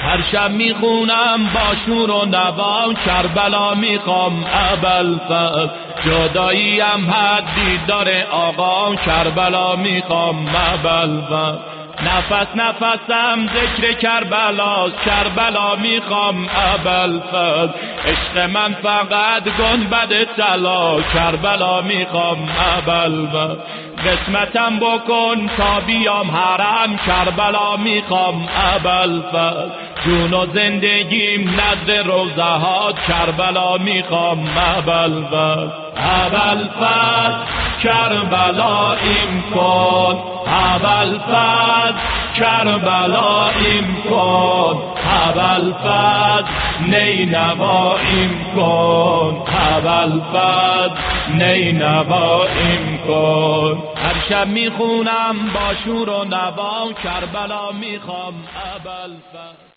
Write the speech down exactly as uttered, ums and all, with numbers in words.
هر شب میخونم با شور و نوا کربلا میخوام ابوالفضل جداییم حدی داره آقا کربلا میخوام ابوالفضل نفس نفسم ذکر کربلا کربلا میخوام ابوالفضل عشق من فقط گنبد طلا کربلا میخوام ابوالفضل قسمتم بکن تا بیام حرم کربلا میخوام ابوالفضل جون و زندگیم نزد روضه ها کربلا میخوام ابوالفضل ابوالفضل کربلاییم کن ابوالفضل کربلاییم کن ابوالفضل نینواییم کن ابوالفضل نینواییم کن هر شب میخونم با شور و نوا کربلا میخوام ابوالفضل